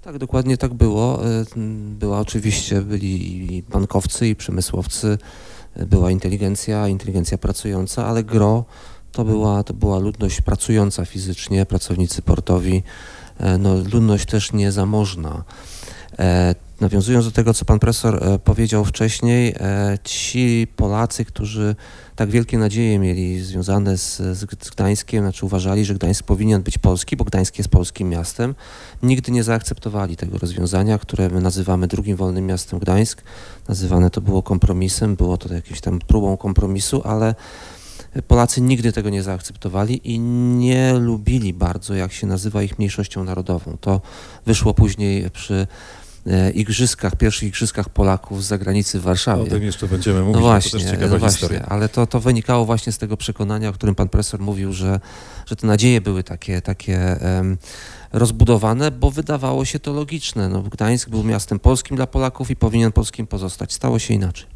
Tak, dokładnie tak było. Byli i bankowcy, i przemysłowcy, była inteligencja pracująca, ale gros to była ludność pracująca fizycznie, pracownicy portowi, no, ludność też niezamożna. Nawiązując do tego, co pan profesor powiedział wcześniej, ci Polacy, którzy tak wielkie nadzieje mieli związane z Gdańskiem, znaczy uważali, że Gdańsk powinien być polski, bo Gdańsk jest polskim miastem, nigdy nie zaakceptowali tego rozwiązania, które my nazywamy drugim wolnym miastem Gdańsk. Nazywane to było kompromisem, było to jakimś tam próbą kompromisu, ale Polacy nigdy tego nie zaakceptowali i nie lubili bardzo, jak się nazywa ich mniejszością narodową. To wyszło później przy pierwszych igrzyskach Polaków z zagranicy w Warszawie. O tym jeszcze będziemy mówić, No właśnie, to też ciekawa historia. Ale to wynikało właśnie z tego przekonania, o którym pan profesor mówił, że te nadzieje były takie rozbudowane, bo wydawało się to logiczne. No, Gdańsk był miastem polskim dla Polaków i powinien polskim pozostać. Stało się inaczej.